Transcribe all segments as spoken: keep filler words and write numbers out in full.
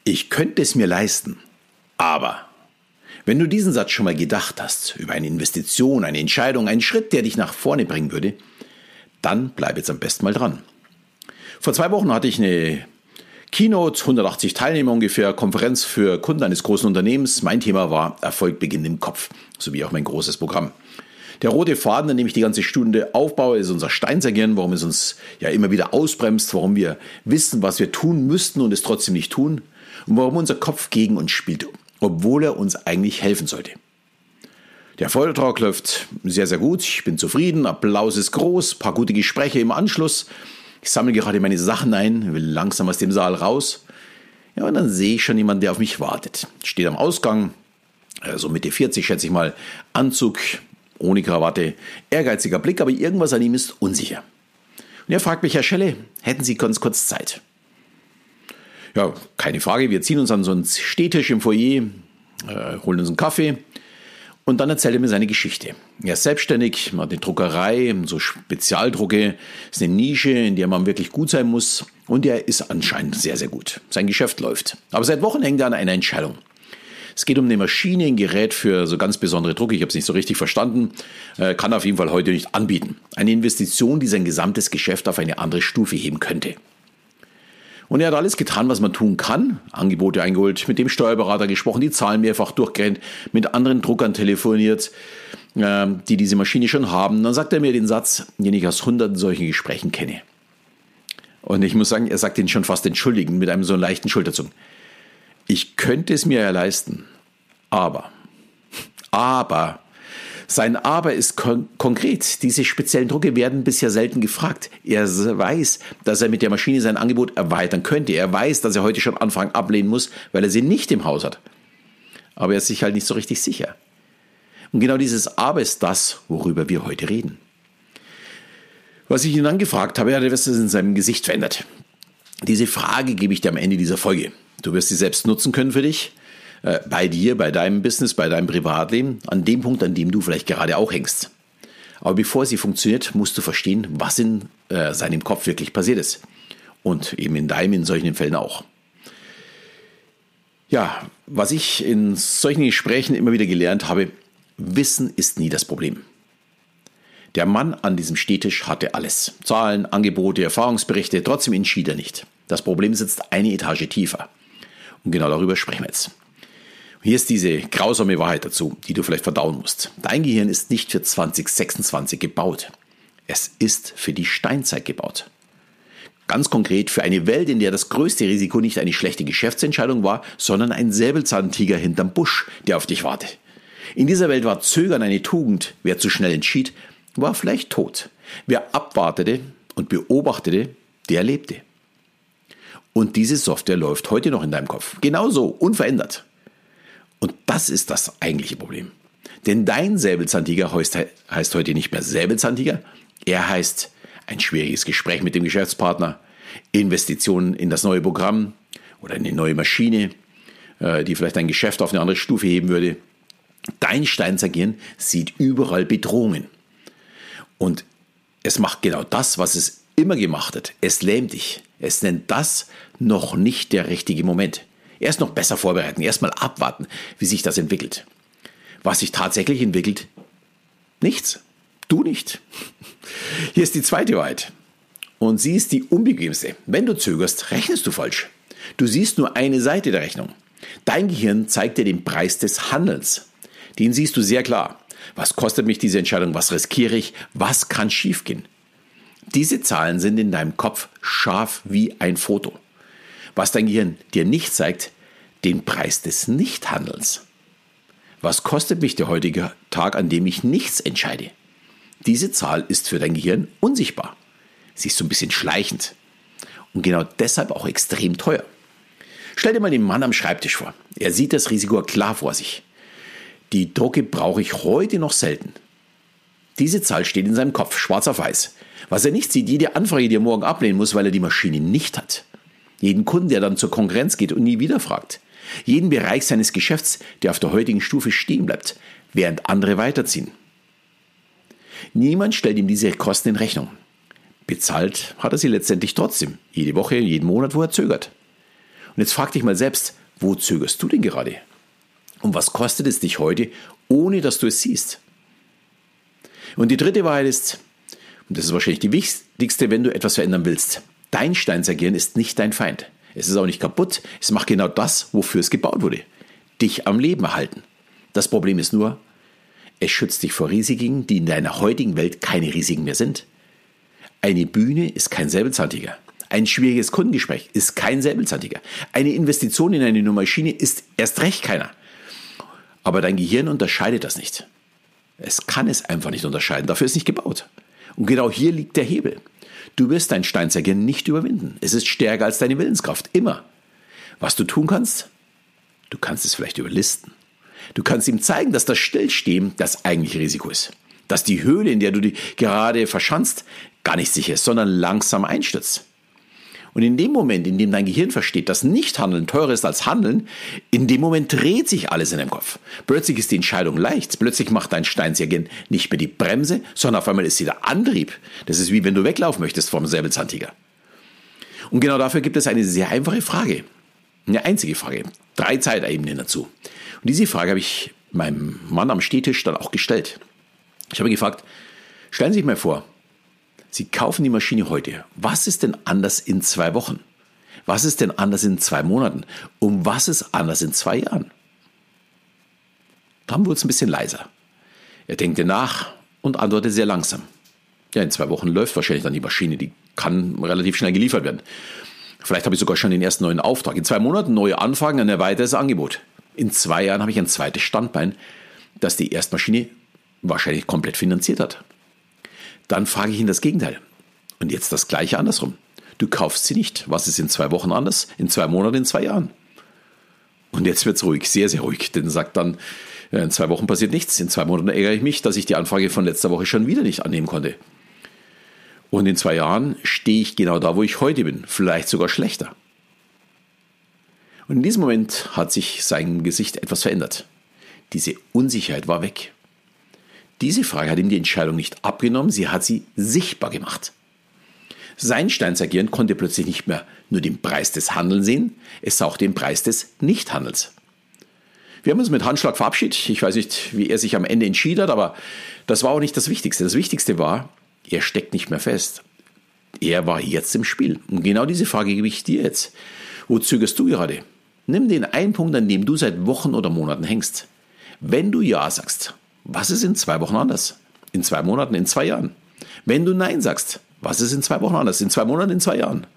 Ich könnte es mir leisten, aber wenn du diesen Satz schon mal gedacht hast, über eine Investition, eine Entscheidung, einen Schritt, der dich nach vorne bringen würde, dann bleib jetzt am besten mal dran. Vor zwei Wochen hatte ich eine Keynote, hundertachtzig Teilnehmer ungefähr, Konferenz für Kunden eines großen Unternehmens. Mein Thema war Erfolg beginnt im Kopf, sowie auch mein großes Programm. Der rote Faden, an dem ich die ganze Stunde aufbaue, ist unser Steinzeitgehirn, warum es uns ja immer wieder ausbremst, warum wir wissen, was wir tun müssten und es trotzdem nicht tun und warum unser Kopf gegen uns spielt, obwohl er uns eigentlich helfen sollte. Der Vortrag läuft sehr, sehr gut. Ich bin zufrieden. Applaus ist groß. Ein paar gute Gespräche im Anschluss. Ich sammle gerade meine Sachen ein, will langsam aus dem Saal raus. Ja, und dann sehe ich schon jemanden, der auf mich wartet. Steht am Ausgang, so Mitte vierzig, schätze ich mal, Anzug, ohne Krawatte, ehrgeiziger Blick, aber irgendwas an ihm ist unsicher. Und er fragt mich, Herr Schelle, hätten Sie ganz kurz Zeit? Ja, keine Frage, wir ziehen uns an so einen Stehtisch im Foyer, äh, holen uns einen Kaffee und dann erzählt er mir seine Geschichte. Er ist selbstständig, hat eine Druckerei, so Spezialdrucke, ist eine Nische, in der man wirklich gut sein muss und er ist anscheinend sehr, sehr gut. Sein Geschäft läuft. Aber seit Wochen hängt er an einer Entscheidung. Es geht um eine Maschine, ein Gerät für so ganz besondere Drucke, ich habe es nicht so richtig verstanden, äh, kann auf jeden Fall heute nicht anbieten. Eine Investition, die sein gesamtes Geschäft auf eine andere Stufe heben könnte. Und er hat alles getan, was man tun kann. Angebote eingeholt, mit dem Steuerberater gesprochen, die Zahlen mehrfach durchgerannt, mit anderen Druckern telefoniert, äh, die diese Maschine schon haben. Dann sagt er mir den Satz, den ich aus hunderten solchen Gesprächen kenne. Und ich muss sagen, er sagt ihn schon fast entschuldigend mit einem so leichten Schulterzucken. Ich könnte es mir ja leisten, aber, aber, sein Aber ist kon- konkret. Diese speziellen Drucke werden bisher selten gefragt. Er weiß, dass er mit der Maschine sein Angebot erweitern könnte. Er weiß, dass er heute schon Anfragen ablehnen muss, weil er sie nicht im Haus hat. Aber er ist sich halt nicht so richtig sicher. Und genau dieses Aber ist das, worüber wir heute reden. Was ich ihn dann gefragt habe, hat er das in seinem Gesicht verändert. Diese Frage gebe ich dir am Ende dieser Folge. Du wirst sie selbst nutzen können für dich. Bei dir, bei deinem Business, bei deinem Privatleben, an dem Punkt, an dem du vielleicht gerade auch hängst. Aber bevor sie funktioniert, musst du verstehen, was in äh, seinem Kopf wirklich passiert ist. Und eben in deinem, in solchen Fällen auch. Ja, was ich in solchen Gesprächen immer wieder gelernt habe, Wissen ist nie das Problem. Der Mann an diesem Stehtisch hatte alles. Zahlen, Angebote, Erfahrungsberichte, trotzdem entschied er nicht. Das Problem sitzt eine Etage tiefer. Und genau darüber sprechen wir jetzt. Hier ist diese grausame Wahrheit dazu, die du vielleicht verdauen musst. Dein Gehirn ist nicht für zwanzig sechsundzwanzig gebaut. Es ist für die Steinzeit gebaut. Ganz konkret für eine Welt, in der das größte Risiko nicht eine schlechte Geschäftsentscheidung war, sondern ein Säbelzahntiger hinterm Busch, der auf dich wartet. In dieser Welt war Zögern eine Tugend. Wer zu schnell entschied, war vielleicht tot. Wer abwartete und beobachtete, der lebte. Und diese Software läuft heute noch in deinem Kopf. Genauso, unverändert. Und das ist das eigentliche Problem. Denn dein Säbelzahntiger heißt, heißt heute nicht mehr Säbelzahntiger. Er heißt ein schwieriges Gespräch mit dem Geschäftspartner, Investitionen in das neue Programm oder in eine neue Maschine, die vielleicht dein Geschäft auf eine andere Stufe heben würde. Dein Steinzeitgehirn sieht überall Bedrohungen. Und es macht genau das, was es immer gemacht hat. Es lähmt dich. Es nennt das noch nicht der richtige Moment. Erst noch besser vorbereiten, erst mal abwarten, wie sich das entwickelt. Was sich tatsächlich entwickelt? Nichts. Du nicht. Hier ist die zweite Wahrheit. Und sie ist die unbequemste. Wenn du zögerst, rechnest du falsch. Du siehst nur eine Seite der Rechnung. Dein Gehirn zeigt dir den Preis des Handelns. Den siehst du sehr klar. Was kostet mich diese Entscheidung? Was riskiere ich? Was kann schiefgehen? Diese Zahlen sind in deinem Kopf scharf wie ein Foto. Was dein Gehirn dir nicht zeigt, den Preis des Nichthandelns. Was kostet mich der heutige Tag, an dem ich nichts entscheide? Diese Zahl ist für dein Gehirn unsichtbar. Sie ist so ein bisschen schleichend und genau deshalb auch extrem teuer. Stell dir mal den Mann am Schreibtisch vor. Er sieht das Risiko klar vor sich. Die Drucke brauche ich heute noch selten. Diese Zahl steht in seinem Kopf, schwarz auf weiß. Was er nicht sieht, jede Anfrage, die er morgen ablehnen muss, weil er die Maschine nicht hat. Jeden Kunden, der dann zur Konkurrenz geht und nie wieder fragt. Jeden Bereich seines Geschäfts, der auf der heutigen Stufe stehen bleibt, während andere weiterziehen. Niemand stellt ihm diese Kosten in Rechnung. Bezahlt hat er sie letztendlich trotzdem, jede Woche, jeden Monat, wo er zögert. Und jetzt frag dich mal selbst, wo zögerst du denn gerade? Und was kostet es dich heute, ohne dass du es siehst? Und die dritte Wahrheit ist, und das ist wahrscheinlich die wichtigste, wenn du etwas verändern willst, dein Steinzeitgehirn ist nicht dein Feind. Es ist auch nicht kaputt, es macht genau das, wofür es gebaut wurde. Dich am Leben erhalten. Das Problem ist nur, es schützt dich vor Risiken, die in deiner heutigen Welt keine Risiken mehr sind. Eine Bühne ist kein Säbelzahntiger. Ein schwieriges Kundengespräch ist kein Säbelzahntiger. Eine Investition in eine neue Maschine ist erst recht keiner. Aber dein Gehirn unterscheidet das nicht. Es kann es einfach nicht unterscheiden, dafür ist es nicht gebaut. Und genau hier liegt der Hebel. Du wirst dein Steinzeitgehirn nicht überwinden. Es ist stärker als deine Willenskraft, immer. Was du tun kannst? Du kannst es vielleicht überlisten. Du kannst ihm zeigen, dass das Stillstehen das eigentliche Risiko ist. Dass die Höhle, in der du dich gerade verschanzt, gar nicht sicher ist, sondern langsam einstürzt. Und in dem Moment, in dem dein Gehirn versteht, dass Nichthandeln teurer ist als Handeln, in dem Moment dreht sich alles in deinem Kopf. Plötzlich ist die Entscheidung leicht. Plötzlich macht dein Steinzeitgehirn nicht mehr die Bremse, sondern auf einmal ist sie der Antrieb. Das ist wie wenn du weglaufen möchtest vom Säbelzahntiger. Und genau dafür gibt es eine sehr einfache Frage. Eine einzige Frage. Drei Zeitebenen dazu. Und diese Frage habe ich meinem Mann am Stehtisch dann auch gestellt. Ich habe gefragt, stellen Sie sich mal vor, Sie kaufen die Maschine heute. Was ist denn anders in zwei Wochen? Was ist denn anders in zwei Monaten? Und was ist anders in zwei Jahren? Dann wurde es ein bisschen leiser. Er denkte nach und antwortete sehr langsam. Ja, in zwei Wochen läuft wahrscheinlich dann die Maschine. Die kann relativ schnell geliefert werden. Vielleicht habe ich sogar schon den ersten neuen Auftrag. In zwei Monaten neue Anfragen, ein erweitertes Angebot. In zwei Jahren habe ich ein zweites Standbein, das die Erstmaschine wahrscheinlich komplett finanziert hat. Dann frage ich ihn das Gegenteil. Und jetzt das Gleiche andersrum. Du kaufst sie nicht. Was ist in zwei Wochen anders? In zwei Monaten, in zwei Jahren. Und jetzt wird es ruhig, sehr, sehr ruhig. Denn er sagt dann, in zwei Wochen passiert nichts. In zwei Monaten ärgere ich mich, dass ich die Anfrage von letzter Woche schon wieder nicht annehmen konnte. Und in zwei Jahren stehe ich genau da, wo ich heute bin. Vielleicht sogar schlechter. Und in diesem Moment hat sich sein Gesicht etwas verändert. Diese Unsicherheit war weg. Diese Frage hat ihm die Entscheidung nicht abgenommen, sie hat sie sichtbar gemacht. Sein Steinzeitgehirn konnte plötzlich nicht mehr nur den Preis des Handelns sehen, es sah auch den Preis des Nichthandels. Wir haben uns mit Handschlag verabschiedet. Ich weiß nicht, wie er sich am Ende entschieden hat, aber das war auch nicht das Wichtigste. Das Wichtigste war, er steckt nicht mehr fest. Er war jetzt im Spiel. Und genau diese Frage gebe ich dir jetzt. Wo zögerst du gerade? Nimm den einen Punkt, an dem du seit Wochen oder Monaten hängst. Wenn du Ja sagst, was ist in zwei Wochen anders? In zwei Monaten, in zwei Jahren? Wenn du Nein sagst, was ist in zwei Wochen anders? In zwei Monaten, in zwei Jahren?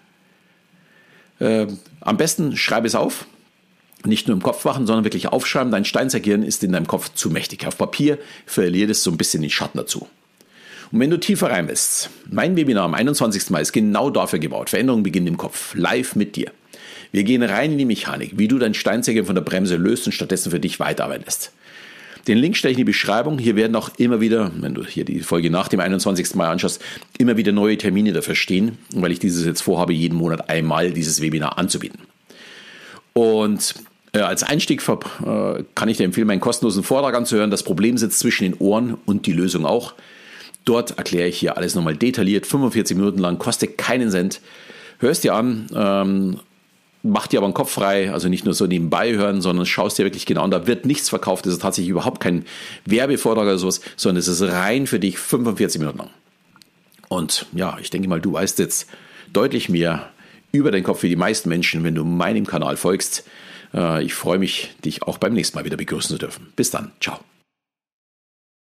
Äh, am besten schreibe es auf. Nicht nur im Kopf machen, sondern wirklich aufschreiben. Dein Steinzeitgehirn ist in deinem Kopf zu mächtig. Auf Papier verliert es so ein bisschen den Schatten dazu. Und wenn du tiefer rein willst, mein Webinar am einundzwanzigsten Mai ist genau dafür gebaut. Veränderungen beginnen im Kopf, live mit dir. Wir gehen rein in die Mechanik, wie du dein Steinzeitgehirn von der Bremse löst und stattdessen für dich weiterarbeiten lässt. Den Link stelle ich in die Beschreibung. Hier werden auch immer wieder, wenn du hier die Folge nach dem einundzwanzigsten Mai anschaust, immer wieder neue Termine dafür stehen, weil ich dieses jetzt vorhabe, jeden Monat einmal dieses Webinar anzubieten. Und äh, als Einstieg äh, kann ich dir empfehlen, meinen kostenlosen Vortrag anzuhören. Das Problem sitzt zwischen den Ohren und die Lösung auch. Dort erkläre ich hier alles nochmal detailliert, fünfundvierzig Minuten lang, kostet keinen Cent. Hörst dir an, ähm, mach dir aber den Kopf frei, also nicht nur so nebenbei hören, sondern schaust dir wirklich genau an. Da wird nichts verkauft, das ist tatsächlich überhaupt kein Werbevortrag oder sowas, sondern es ist rein für dich fünfundvierzig Minuten lang. Und ja, ich denke mal, du weißt jetzt deutlich mehr über den Kopf wie die meisten Menschen, wenn du meinem Kanal folgst. Ich freue mich, dich auch beim nächsten Mal wieder begrüßen zu dürfen. Bis dann, ciao.